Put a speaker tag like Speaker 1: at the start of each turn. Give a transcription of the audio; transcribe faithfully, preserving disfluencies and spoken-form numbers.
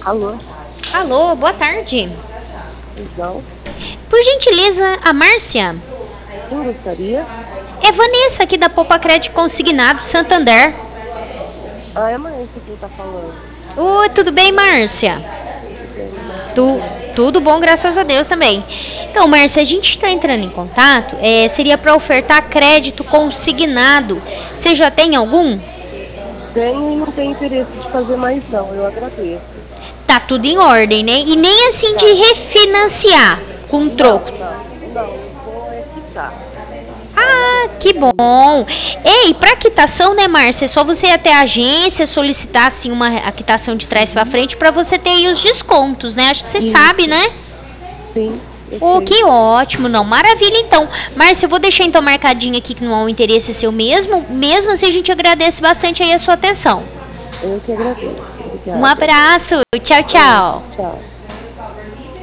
Speaker 1: Alô?
Speaker 2: Alô, boa tarde.
Speaker 1: Então,
Speaker 2: Por gentileza, a Márcia?
Speaker 1: quem gostaria?
Speaker 2: É Vanessa aqui da Poupa Crédito Consignado Santander.
Speaker 1: Ah, é a Maísa quem tá falando.
Speaker 2: Oi, tudo bem, Márcia?
Speaker 1: Tudo bem, Maísa,
Speaker 2: Tu,
Speaker 1: você?
Speaker 2: tudo bom, graças a Deus também. Então, Márcia, a gente está entrando em contato, é, seria para ofertar crédito consignado. Você já tem algum?
Speaker 1: Tenho e não tenho interesse de fazer mais não, eu agradeço.
Speaker 2: Tá tudo em ordem, né? E nem assim de
Speaker 1: Tá.
Speaker 2: refinanciar com troco.
Speaker 1: Não, não, não, eu vou é quitar.
Speaker 2: Ah, que bom. Ei, para quitação, né, Márcia? É só você ir até a agência solicitar assim uma a quitação de trás para frente para você ter aí os descontos, né? Acho que você sabe,
Speaker 1: Isso,
Speaker 2: né?
Speaker 1: sim, eu
Speaker 2: Oh,
Speaker 1: sei.
Speaker 2: que ótimo, não. Maravilha, então. Márcia, eu vou deixar então marcadinho aqui que não há um interesse seu mesmo. Mesmo assim, a gente agradece bastante aí a sua atenção.
Speaker 1: Eu que agradeço.
Speaker 2: Um
Speaker 1: Obrigada.
Speaker 2: abraço. Tchau,
Speaker 1: Outro,
Speaker 2: tchau.
Speaker 1: tchau.